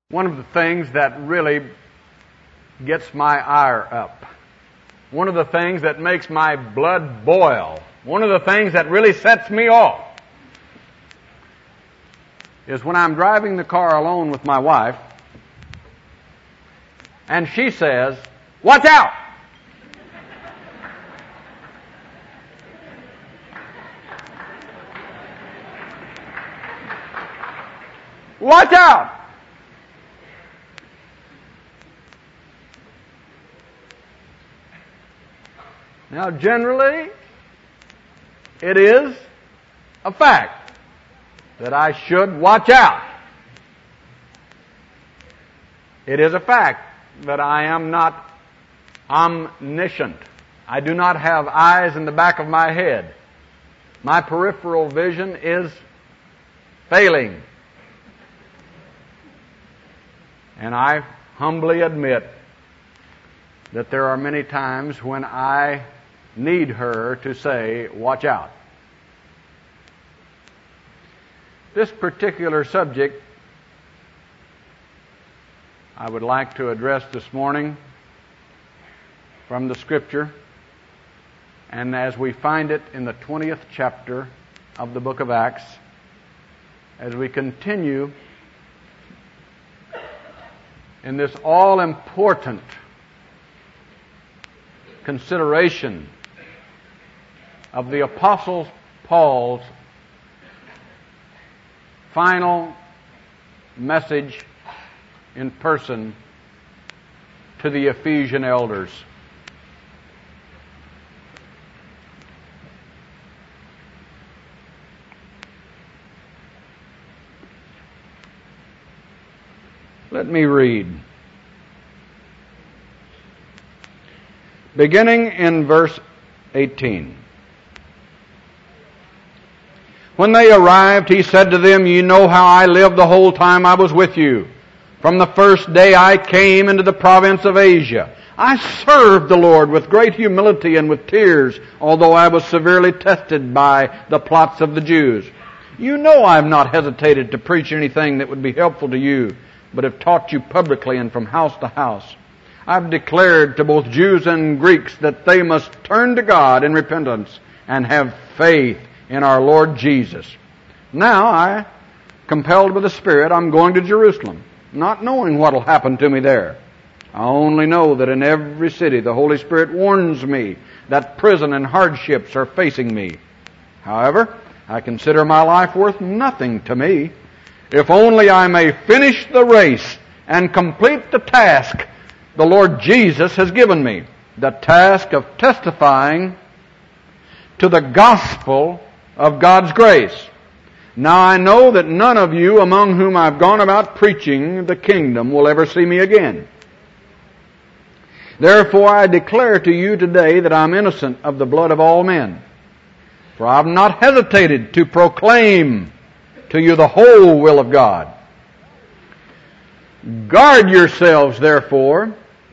One of the things that really gets my ire up, one of the things that makes my blood boil, one of the things that really sets me off is when I'm driving the car alone with my wife and she says, "Watch out!" Watch out! Now, generally, it is a fact that I should watch out. It is a fact that I am not omniscient. I do not have eyes in the back of my head. My peripheral vision is failing. And I humbly admit that there are many times when I need her to say, "Watch out." This particular subject I would like to address this morning from the Scripture, and as we find it in the 20th chapter of the book of Acts, as we continue in this all-important consideration of the Apostle Paul's final message in person to the Ephesian elders. Let me read. Beginning in verse 18. When they arrived, he said to them, "You know how I lived the whole time I was with you. From the first day I came into the province of Asia. I served the Lord with great humility and with tears, although I was severely tested by the plots of the Jews. You know I have not hesitated to preach anything that would be helpful to you, but have taught you publicly and from house to house. I've declared to both Jews and Greeks that they must turn to God in repentance and have faith in our Lord Jesus. Now compelled by the Spirit, I'm going to Jerusalem, not knowing what will happen to me there. I only know that in every city the Holy Spirit warns me that prison and hardships are facing me. However, I consider my life worth nothing to me, if only I may finish the race and complete the task the Lord Jesus has given me, the task of testifying to the gospel of God's grace. Now I know that none of you among whom I've gone about preaching the kingdom will ever see me again. Therefore I declare to you today that I'm innocent of the blood of all men. For I've not hesitated to proclaim to you the whole will of God. Guard yourselves, therefore,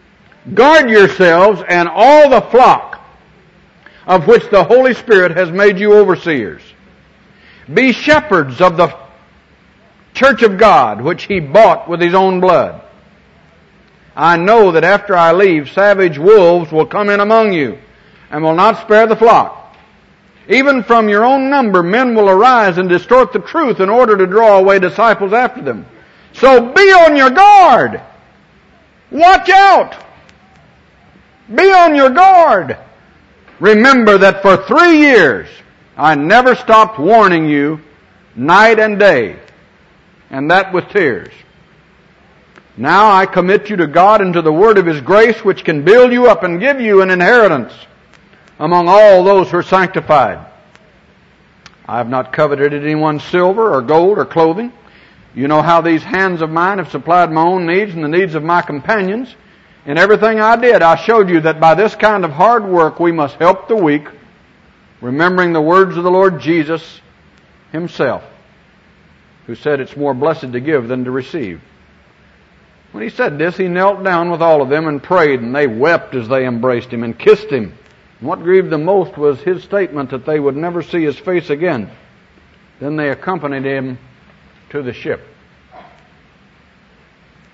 and all the flock of which the Holy Spirit has made you overseers. Be shepherds of the church of God, which He bought with His own blood. I know that after I leave, savage wolves will come in among you, and will not spare the flock. Even from your own number, men will arise and distort the truth in order to draw away disciples after them. So be on your guard. Watch out. Be on your guard. Remember that for 3 years I never stopped warning you night and day, and that with tears. Now I commit you to God and to the word of His grace, which can build you up and give you an inheritance among all those who are sanctified. I have not coveted anyone's silver or gold or clothing. You know how these hands of mine have supplied my own needs and the needs of my companions. In everything I did, I showed you that by this kind of hard work we must help the weak, remembering the words of the Lord Jesus Himself, who said it's more blessed to give than to receive. When He said this, He knelt down with all of them and prayed, and they wept as they embraced Him and kissed Him. And what grieved them most was His statement that they would never see His face again. Then they accompanied Him to the ship.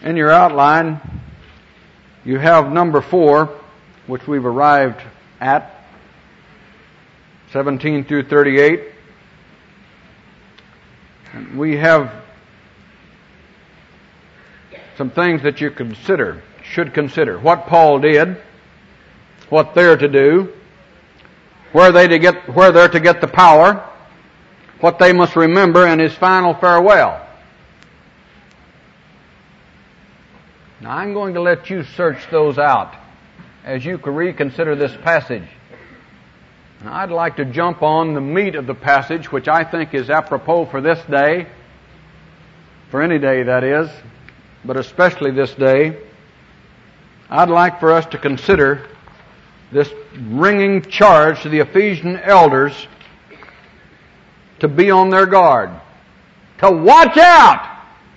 In your outline, you have number 4, which we've arrived at, 17 through 38. And we have some things that you should consider. What Paul did, what they're to do, where they're to get the power, what they must remember, and his final farewell. Now, I'm going to let you search those out as you reconsider this passage. And I'd like to jump on the meat of the passage, which I think is apropos for this day, for any day that is, but especially this day. I'd like for us to consider this ringing charge to the Ephesian elders to be on their guard, to watch out.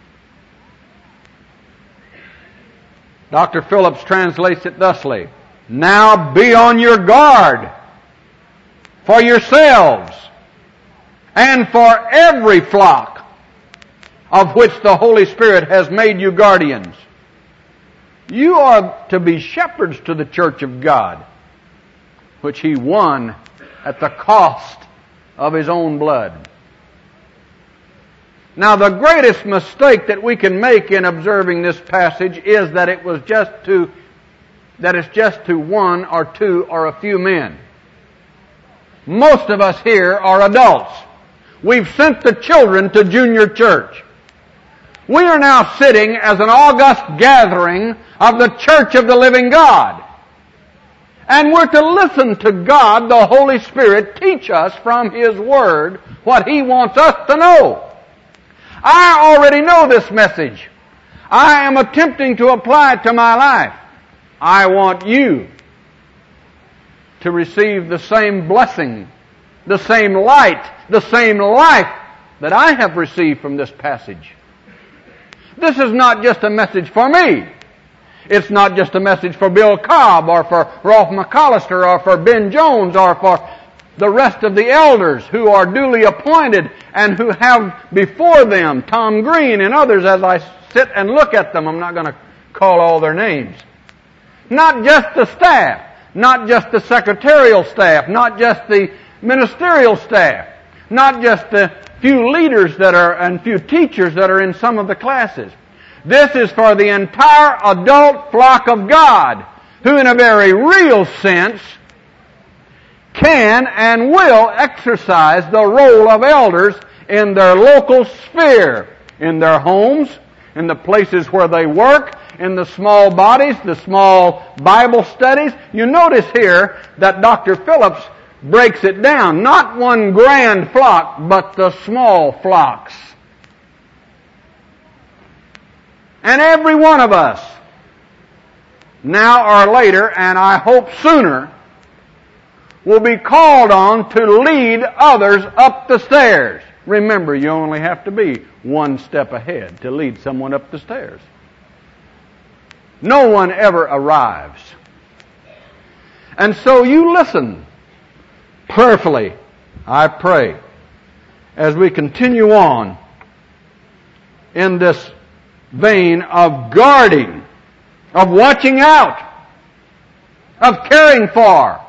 Dr. Phillips translates it thusly: now be on your guard for yourselves and for every flock of which the Holy Spirit has made you guardians. You are to be shepherds to the church of God, which He won at the cost of His own blood. Now, the greatest mistake that we can make in observing this passage is that it's just to one or two or a few men. Most of us here are adults. We've sent the children to junior church. We are now sitting as an august gathering of the church of the living God. And we're to listen to God, the Holy Spirit, teach us from His Word what He wants us to know. I already know this message. I am attempting to apply it to my life. I want you to receive the same blessing, the same light, the same life that I have received from this passage. This is not just a message for me. It's not just a message for Bill Cobb or for Rolf McAllister or for Ben Jones or for the rest of the elders who are duly appointed and who have before them Tom Green and others. As I sit and look at them, I'm not going to call all their names. Not just the staff, not just the secretarial staff, not just the ministerial staff, not just the few leaders and few teachers that are in some of the classes. This is for the entire adult flock of God, who in a very real sense can and will exercise the role of elders in their local sphere, in their homes, in the places where they work, in the small bodies, the small Bible studies. You notice here that Dr. Phillips breaks it down. Not one grand flock, but the small flocks. And every one of us, now or later, and I hope sooner, will be called on to lead others up the stairs. Remember, you only have to be one step ahead to lead someone up the stairs. No one ever arrives. And so you listen prayerfully, I pray, as we continue on in this vein of guarding, of watching out, of caring for,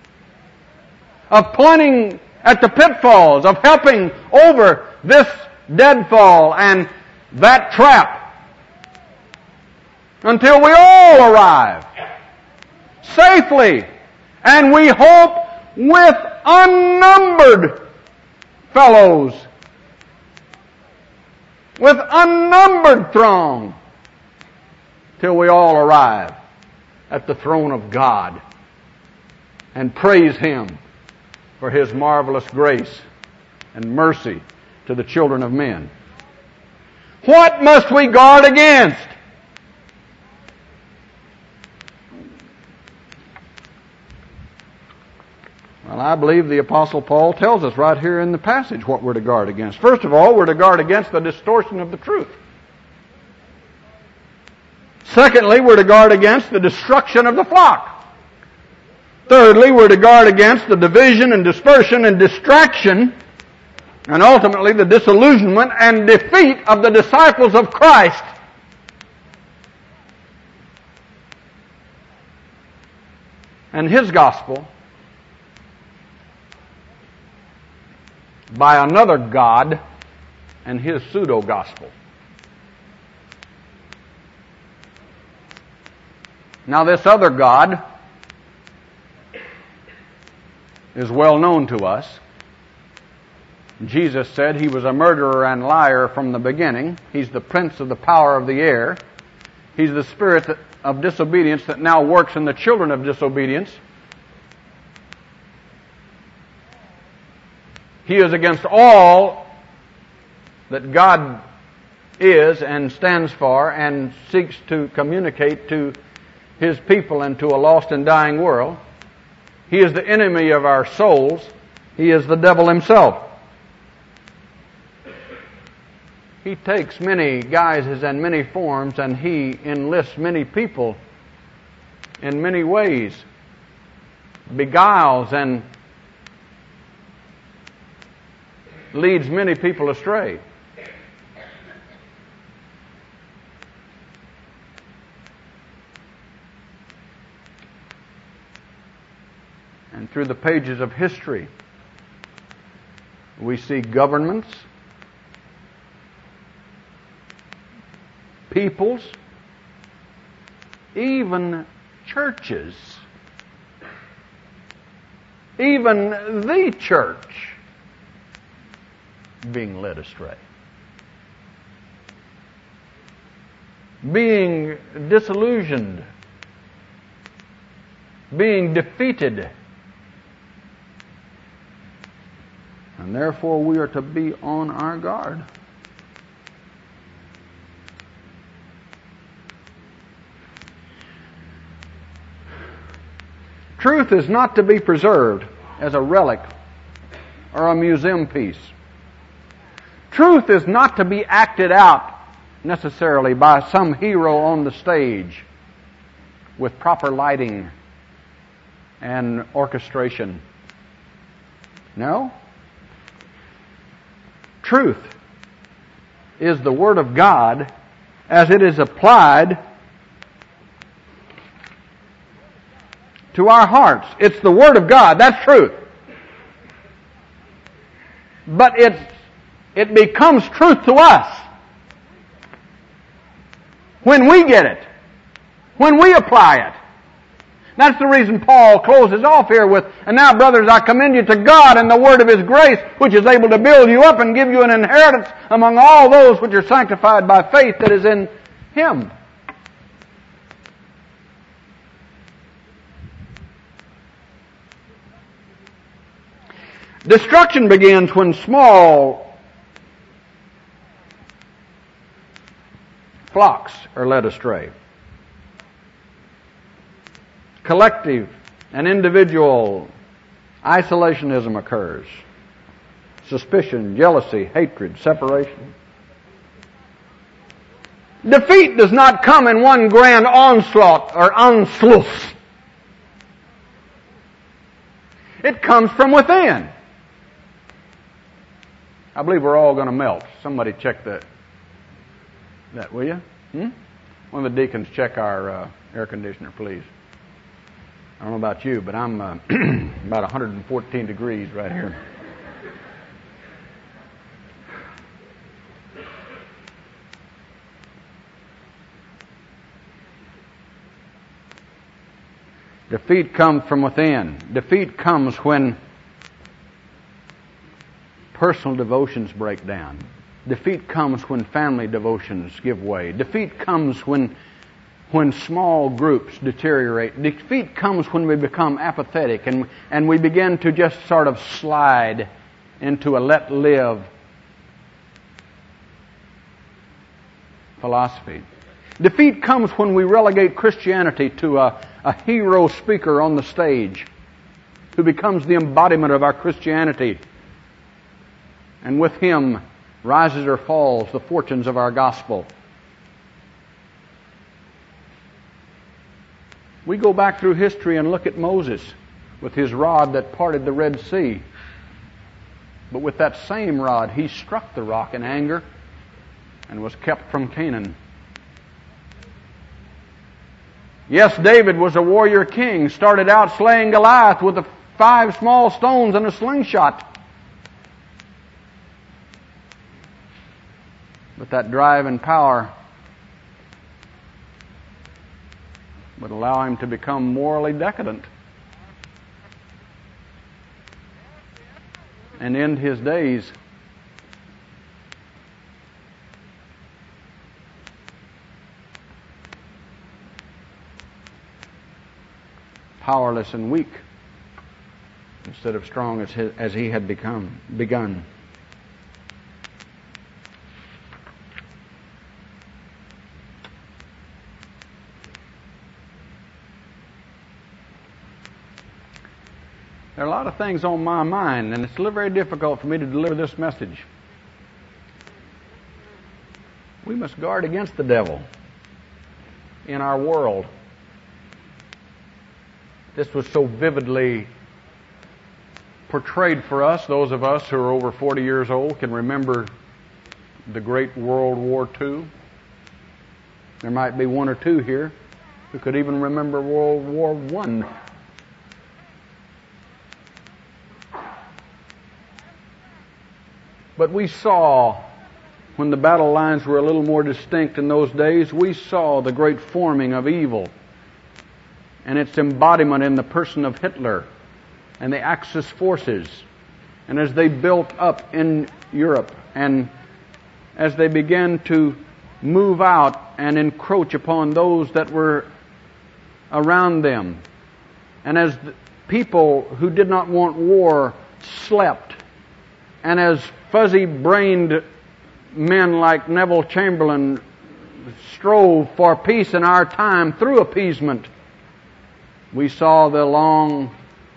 of pointing at the pitfalls, of helping over this deadfall and that trap, until we all arrive safely, and we hope with unnumbered fellows, with unnumbered throng, till we all arrive at the throne of God and praise Him for His marvelous grace and mercy to the children of men. What must we guard against? Well, I believe the Apostle Paul tells us right here in the passage what we're to guard against. First of all, we're to guard against the distortion of the truth. Secondly, we're to guard against the destruction of the flock. Thirdly, we're to guard against the division and dispersion and distraction, and ultimately the disillusionment and defeat of the disciples of Christ and his gospel by another God and his pseudo-gospel. Now, this other God is well known to us. Jesus said he was a murderer and liar from the beginning. He's the prince of the power of the air. He's the spirit of disobedience that now works in the children of disobedience. He is against all that God is and stands for and seeks to communicate to his people and to a lost and dying world. He is the enemy of our souls. He is the devil himself. He takes many guises and many forms, and he enlists many people in many ways, beguiles and leads many people astray. And through the pages of history, we see governments, peoples, even churches, even the church being led astray, being disillusioned, being defeated. And therefore we are to be on our guard. Truth is not to be preserved as a relic or a museum piece. Truth is not to be acted out necessarily by some hero on the stage with proper lighting and orchestration. No. Truth is the Word of God as it is applied to our hearts. It's the Word of God. That's truth. But it becomes truth to us when we get it, when we apply it. That's the reason Paul closes off here with, "And now, brothers, I commend you to God and the word of His grace, which is able to build you up and give you an inheritance among all those which are sanctified by faith that is in Him." Destruction begins when small flocks are led astray. Collective and individual isolationism occurs. Suspicion, jealousy, hatred, separation. Defeat does not come in one grand onslaught or Anschluss. It comes from within. I believe we're all going to melt. Somebody check that, will you? One of the deacons check our air conditioner, please. I don't know about you, but I'm about 114 degrees right here. Defeat comes from within. Defeat comes when personal devotions break down. Defeat comes when family devotions give way. Defeat comes when small groups deteriorate. Defeat comes when we become apathetic and we begin to just sort of slide into a let live philosophy. Defeat comes when we relegate Christianity to a hero speaker on the stage who becomes the embodiment of our Christianity. And with him rises or falls the fortunes of our gospel. We go back through history and look at Moses with his rod that parted the Red Sea. But with that same rod, he struck the rock in anger and was kept from Canaan. Yes, David was a warrior king, started out slaying Goliath with the 5 small stones and a slingshot. But that drive and power would allow him to become morally decadent and end his days powerless and weak instead of strong as he had begun. There are a lot of things on my mind, and it's very difficult for me to deliver this message. We must guard against the devil in our world. This was so vividly portrayed for us. Those of us who are over 40 years old can remember the great World War II. There might be one or two here who could even remember World War I. But we saw, when the battle lines were a little more distinct in those days, we saw the great forming of evil and its embodiment in the person of Hitler and the Axis forces. And as they built up in Europe and as they began to move out and encroach upon those that were around them, and as people who did not want war slept, and as fuzzy-brained men like Neville Chamberlain strove for peace in our time through appeasement, we saw the long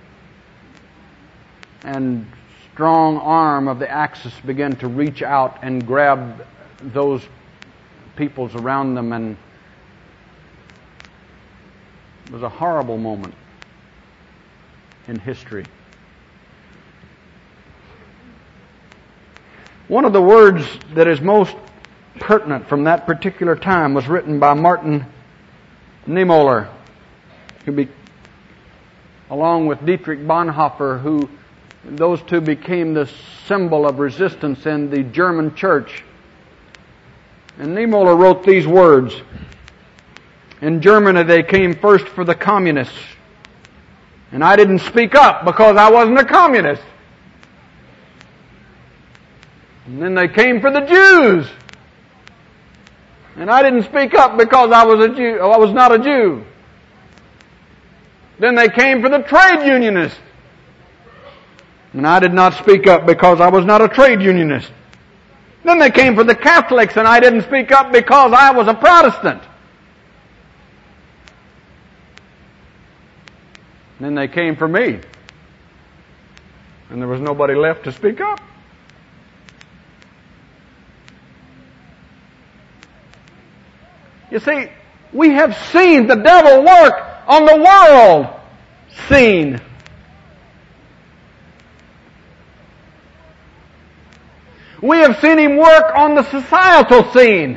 and strong arm of the Axis begin to reach out and grab those peoples around them, and it was a horrible moment in history. One of the words that is most pertinent from that particular time was written by Martin Niemöller, along with Dietrich Bonhoeffer, who those two became the symbol of resistance in the German church. And Niemöller wrote these words: "In Germany they came first for the communists, and I didn't speak up because I wasn't a communist. And then they came for the Jews, and I didn't speak up because I was a Jew. I was not a Jew. Then they came for the trade unionists, and I did not speak up because I was not a trade unionist. Then they came for the Catholics, and I didn't speak up because I was a Protestant. Then they came for me, and there was nobody left to speak up." You see, we have seen the devil work on the world scene. We have seen him work on the societal scene.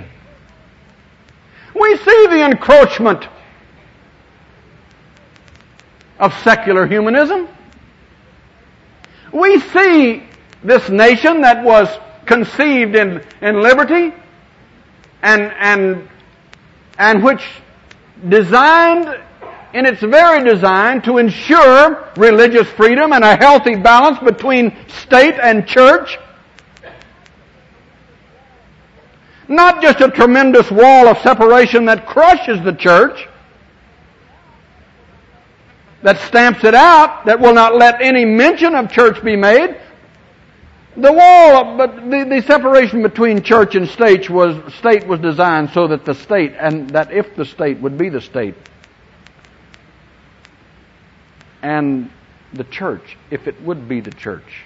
We see the encroachment of secular humanism. We see this nation that was conceived in liberty and which designed in its very design to ensure religious freedom and a healthy balance between state and church. Not just a tremendous wall of separation that crushes the church, that stamps it out, that will not let any mention of church be made. The wall, but the separation between church and state was designed so that the state, and that if the state would be the state, and the church, if it would be the church,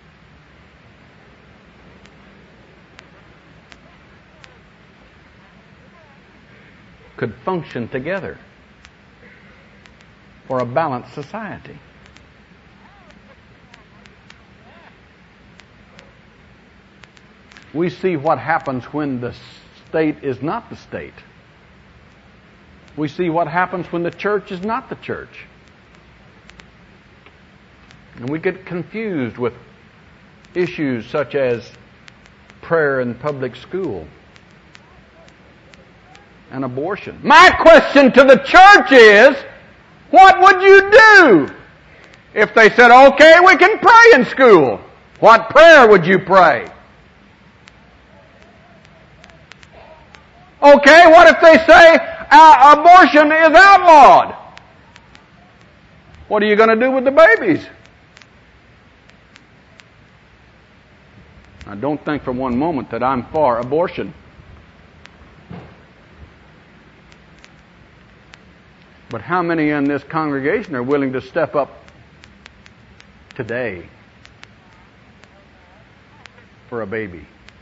could function together for a balanced society. We see what happens when the state is not the state. We see what happens when the church is not the church. And we get confused with issues such as prayer in public school and abortion. My question to the church is, what would you do if they said, okay, we can pray in school? What prayer would you pray? Okay, what if they say abortion is outlawed? What are you going to do with the babies? Now, don't think for one moment that I'm for abortion. But how many in this congregation are willing to step up today for a baby?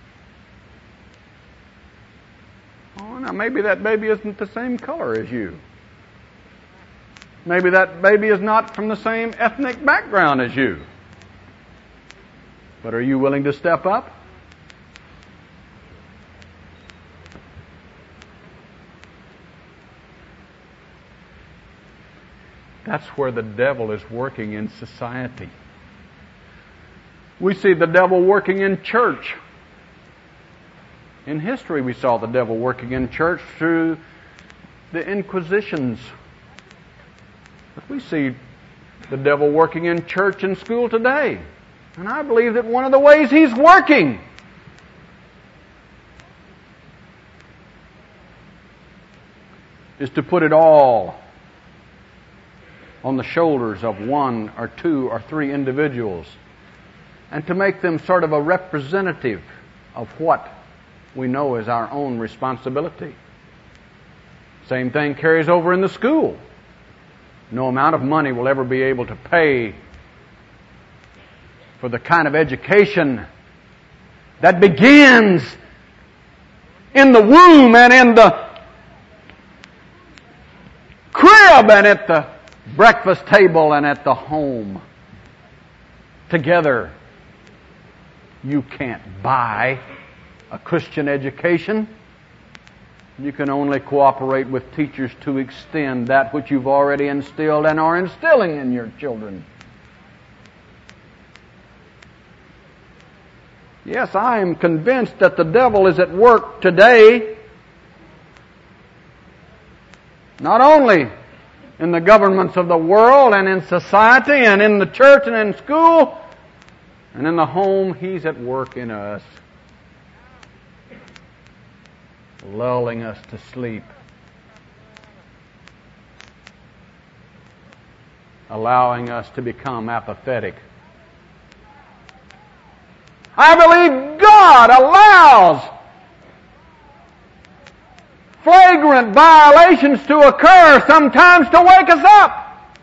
Oh, now maybe that baby isn't the same color as you. Maybe that baby is not from the same ethnic background as you. But are you willing to step up? That's where the devil is working in society. We see the devil working in church. In history, we saw the devil working in church through the Inquisitions. But we see the devil working in church and school today. And I believe that one of the ways he's working is to put it all on the shoulders of one or two or three individuals and to make them sort of a representative of what we know is our own responsibility. Same thing carries over in the school. No amount of money will ever be able to pay for the kind of education that begins in the womb and in the crib and at the breakfast table and at the home. Together, you can't buy a Christian education. You can only cooperate with teachers to extend that which you've already instilled and are instilling in your children. Yes, I am convinced that the devil is at work today, not only in the governments of the world and in society and in the church and in school and in the home. He's at work in us, lulling us to sleep, allowing us to become apathetic. I believe God allows flagrant violations to occur sometimes to wake us up.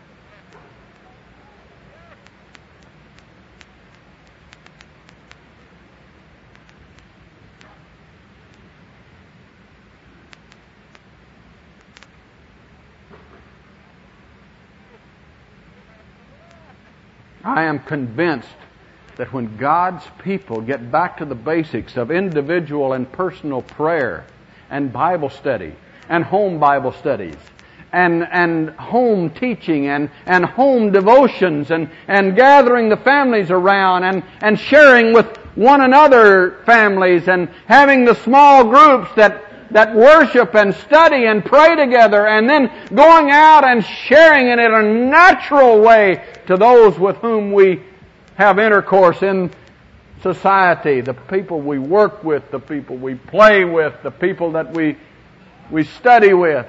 I am convinced that when God's people get back to the basics of individual and personal prayer and Bible study and home Bible studies and home teaching and home devotions and gathering the families around and sharing with one another families and having the small groups that worship and study and pray together and then going out and sharing it in a natural way to those with whom we have intercourse in society, the people we work with, the people we play with, the people that we study with.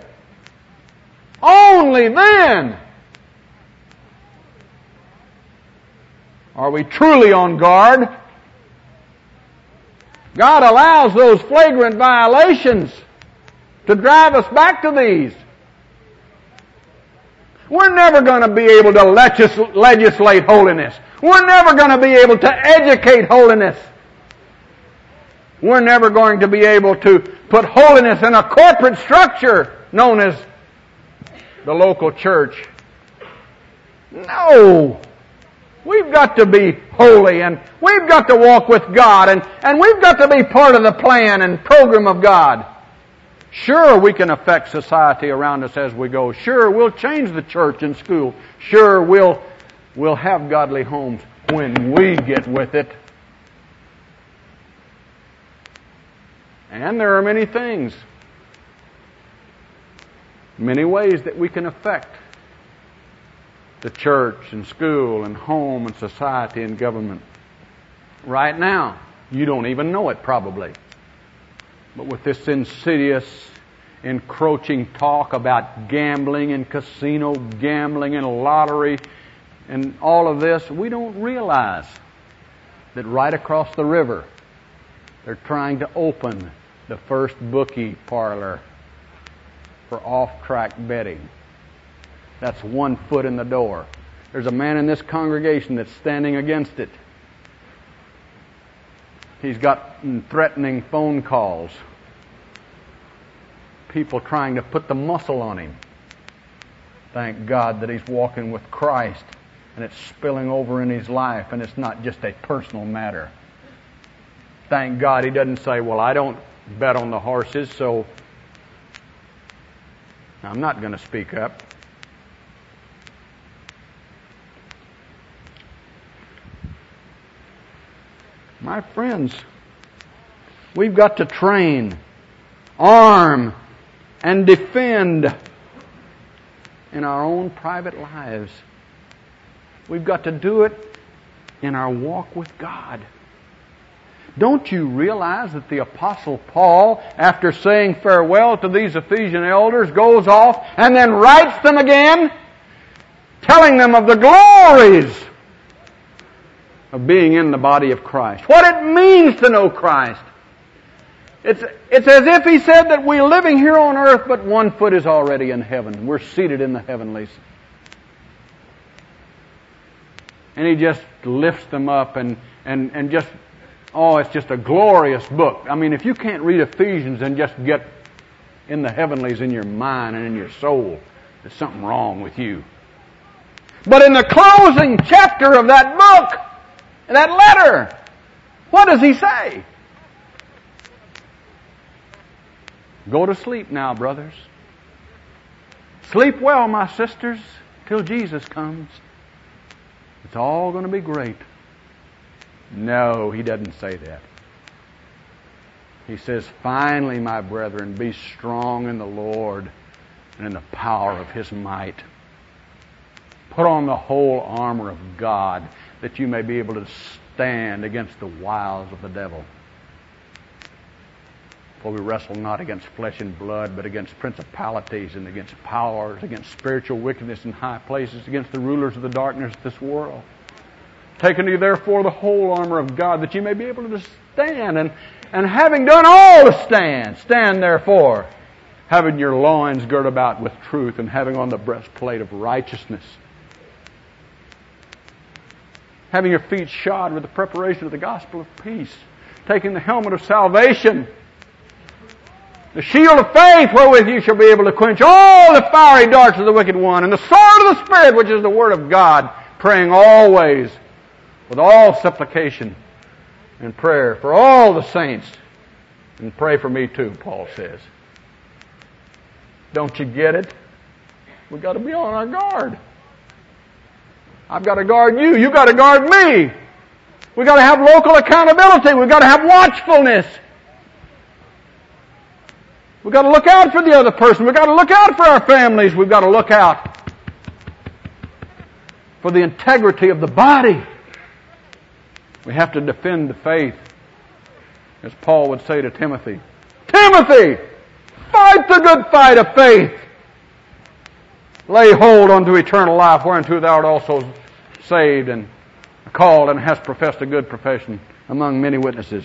Only then are we truly on guard. God allows those flagrant violations to drive us back to these. We're never going to be able to legislate holiness. We're never going to be able to educate holiness. We're never going to be able to put holiness in a corporate structure known as the local church. No! We've got to be holy and we've got to walk with God and we've got to be part of the plan and program of God. Sure, we can affect society around us as we go. Sure, we'll change the church and school. Sure, we'll have godly homes when we get with it. And there are many things, many ways that we can affect the church and school and home and society and government. Right now, you don't even know it probably. But with this insidious, encroaching talk about gambling and casino gambling and lottery and all of this, we don't realize that right across the river, they're trying to open the first bookie parlor for off-track betting. That's 1 foot in the door. There's a man in this congregation that's standing against it. He's got threatening phone calls. People trying to put the muscle on him. Thank God that he's walking with Christ and it's spilling over in his life and it's not just a personal matter. Thank God he doesn't say, well, I don't bet on the horses, so I'm not going to speak up. My friends, we've got to train, arm, and defend in our own private lives. We've got to do it in our walk with God. Don't you realize that the Apostle Paul, after saying farewell to these Ephesian elders, goes off and then writes them again, telling them of the glories of being in the body of Christ. What it means to know Christ. It's as if he said that we're living here on earth, but 1 foot is already in heaven. We're seated in the heavenlies. And he just lifts them up and just, it's just a glorious book. I mean, if you can't read Ephesians and just get in the heavenlies in your mind and in your soul, there's something wrong with you. But in the closing chapter of that book, that letter, what does he say? Go to sleep now, brothers. Sleep well, my sisters, till Jesus comes. It's all going to be great. No, he doesn't say that. He says, finally, my brethren, be strong in the Lord and in the power of His might. Put on the whole armor of God, that you may be able to stand against the wiles of the devil. For we wrestle not against flesh and blood, but against principalities and against powers, against spiritual wickedness in high places, against the rulers of the darkness of this world. Take unto you therefore the whole armor of God, that you may be able to stand. And having done all to stand, stand therefore, having your loins girt about with truth, and having on the breastplate of righteousness, having your feet shod with the preparation of the gospel of peace, taking the helmet of salvation, the shield of faith wherewith you shall be able to quench all the fiery darts of the wicked one, and the sword of the Spirit, which is the word of God, praying always with all supplication and prayer for all the saints. And pray for me too, Paul says. Don't you get it? We've got to be on our guard. I've got to guard you. You've got to guard me. We've got to have local accountability. We've got to have watchfulness. We've got to look out for the other person. We've got to look out for our families. We've got to look out for the integrity of the body. We have to defend the faith. As Paul would say to Timothy, Timothy, fight the good fight of faith. Lay hold unto eternal life, whereunto thou art also saved and called and hast professed a good profession among many witnesses.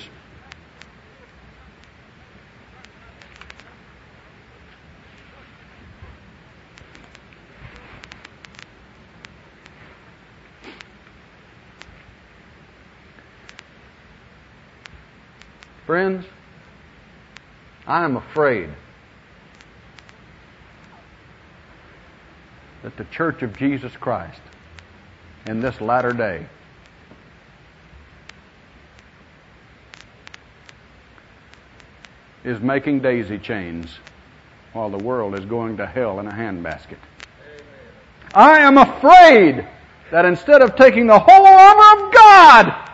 Friends, I am afraid that the Church of Jesus Christ in this latter day is making daisy chains while the world is going to hell in a handbasket. I am afraid that instead of taking the whole armor of God,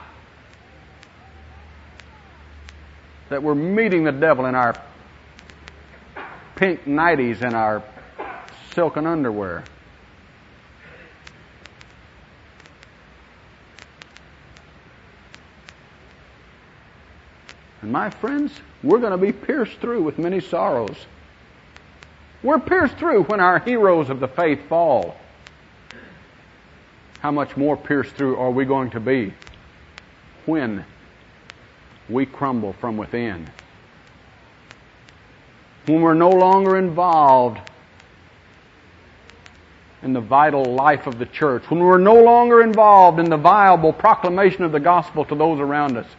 that we're meeting the devil in our pink nighties and our silken underwear. And my friends, we're going to be pierced through with many sorrows. We're pierced through when our heroes of the faith fall. How much more pierced through are we going to be when we crumble from within? When we're no longer involved in the vital life of the church. When we're no longer involved in the viable proclamation of the gospel to those around us.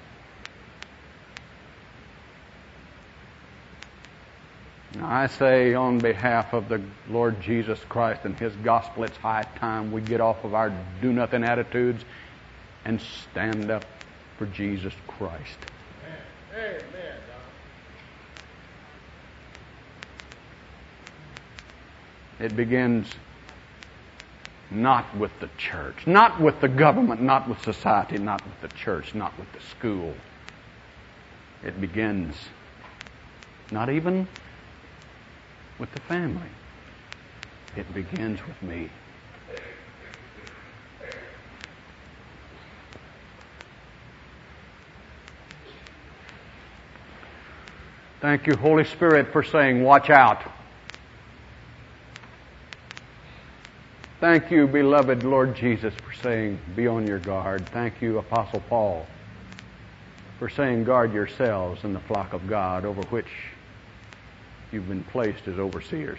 Now, I say on behalf of the Lord Jesus Christ and His gospel, it's high time we get off of our do-nothing attitudes and stand up for Jesus Christ. Amen. It begins not with the church, not with the government, not with society, not with the church, not with the school. It begins not even with the family. It begins with me. Thank you, Holy Spirit, for saying, watch out. Thank you, beloved Lord Jesus, for saying, be on your guard. Thank you, Apostle Paul, for saying, guard yourselves in the flock of God over which you've been placed as overseers.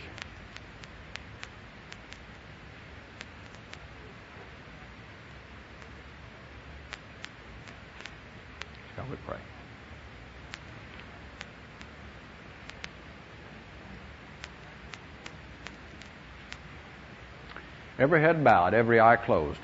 Shall we pray? Every head bowed, every eye closed.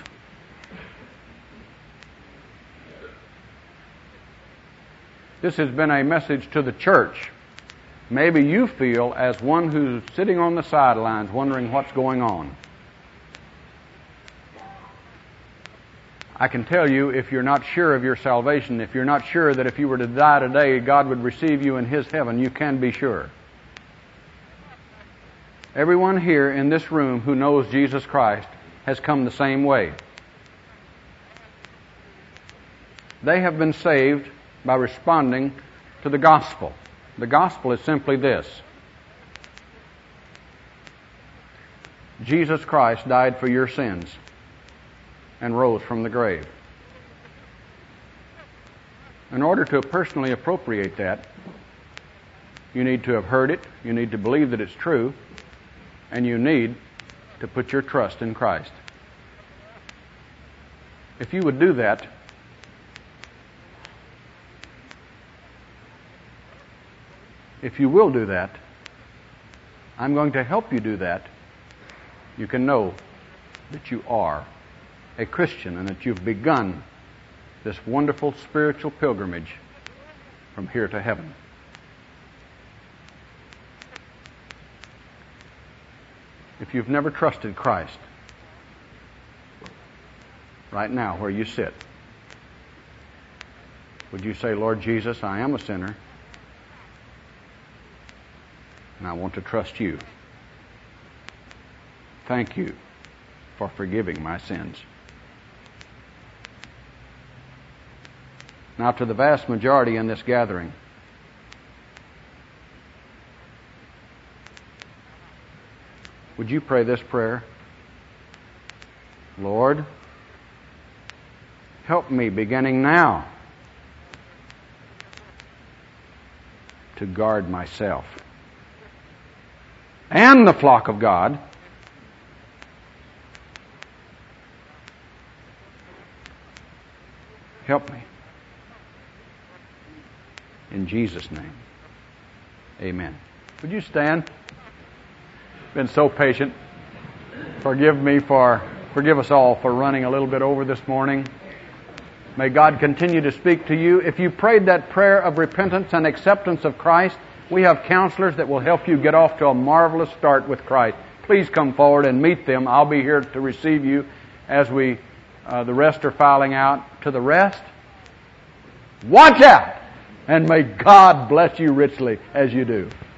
This has been a message to the church. Maybe you feel as one who's sitting on the sidelines wondering what's going on. I can tell you, if you're not sure of your salvation, if you're not sure that if you were to die today, God would receive you in His heaven, you can be sure. Everyone here in this room who knows Jesus Christ has come the same way. They have been saved by responding to the gospel. The gospel is simply this. Jesus Christ died for your sins and rose from the grave. In order to personally appropriate that, you need to have heard it, you need to believe that it's true, and you need to put your trust in Christ. If you would do that, if you will do that, I'm going to help you do that. You can know that you are a Christian and that you've begun this wonderful spiritual pilgrimage from here to heaven. If you've never trusted Christ, right now where you sit, would you say, Lord Jesus, I am a sinner, and I want to trust you. Thank you for forgiving my sins. Now, to the vast majority in this gathering, would you pray this prayer? Lord, help me beginning now to guard myself and the flock of God help me. In Jesus' name, amen. Would you stand? Been so patient. Forgive us all for running a little bit over this morning. May God continue to speak to you. If you prayed that prayer of repentance and acceptance of Christ, We have counselors that will help you get off to a marvelous start with Christ. Please come forward and meet them. I'll be here to receive you as the rest are filing out. To the rest, watch out, and may God bless you richly as you do.